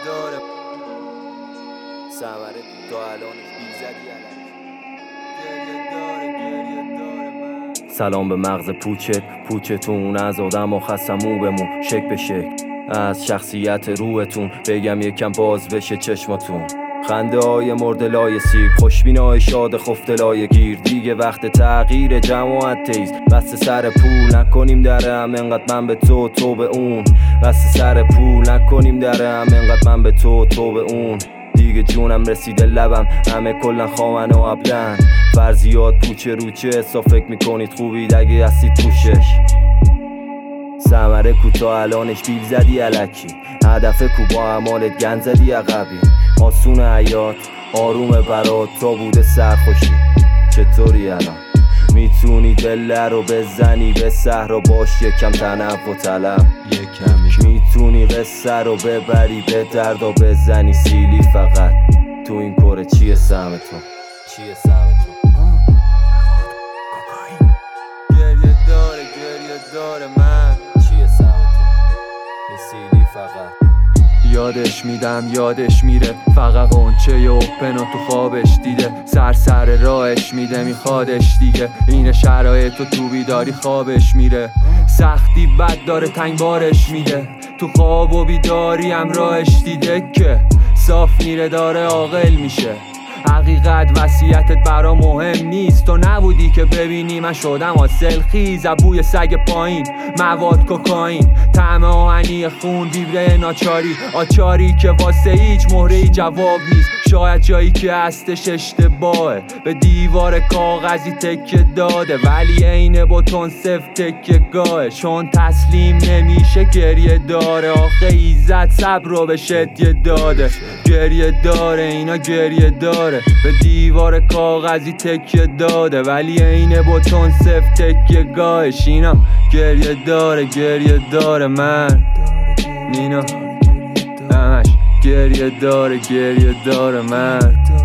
داره ثمره تا الانش بیزدی من. سلام به مغز پوچتون از آدم و خستمو بمون شک به شک از شخصیت روحتون بگم یکم باز بشه چشماتون. خنده های مردلای سیر خوشبینای شاد خفتلای گیر دیگه وقت تغییر جماعت تیز بس سر پول نکنیم درم انقدر من به تو به اون بس سر پول نکنیم درم انقدر من به تو به اون دیگه جونم رسیده لبم همه کلن خامن و ابلن فرضیات پوچه روچه اصلا فکر میکنید خوبید اگه هستید توشش ثمره کوتا الانش بیل زدی الکی هدف کو با اعمالت گند زدی عقبی آسون حیات آروم برات تا بوده سرخوشی چطوری الان میتونی دل رو بزنی به صحرا باش یکم تنوع طلب میتونی قصه رو ببری به درد و بزنی سیلی فقط تو این کره چیه سهمتون گریه داره من چیه سهمتون سیلی فقط یادش میره فقط قنچه و پنو تو خوابش دیده سر راهش میده میخوادش دیگه این شرایط تو بیداری خوابش میره سختی بد داره تنگ بارش میده تو خواب و بیداری هم راهش دیده که صاف میره داره عاقل میشه حقیقت وصیتت برا مهم نیست تو نبودی که ببینی من شدم حاصل خیز بوی سگ پایین مواد کوکائین طعم آهنی خون ویبره ناچاری آچاری که واسه هیچ مهره‌ای جواب نیست شاید جایی که هستش اشتباهه به دیوار کاغذی تکه داده ولی عین بتون صفر تکه گاهه چون تسلیم نمیشه گریه داره آخه ایزد صبر رو به شدیه داده گریه داره اینا گریه داره به دیوار کاغذی تکیه داده ولی عین بتون صفر تکیه گاهش اینم گریه داره من نینا همش گریه داره من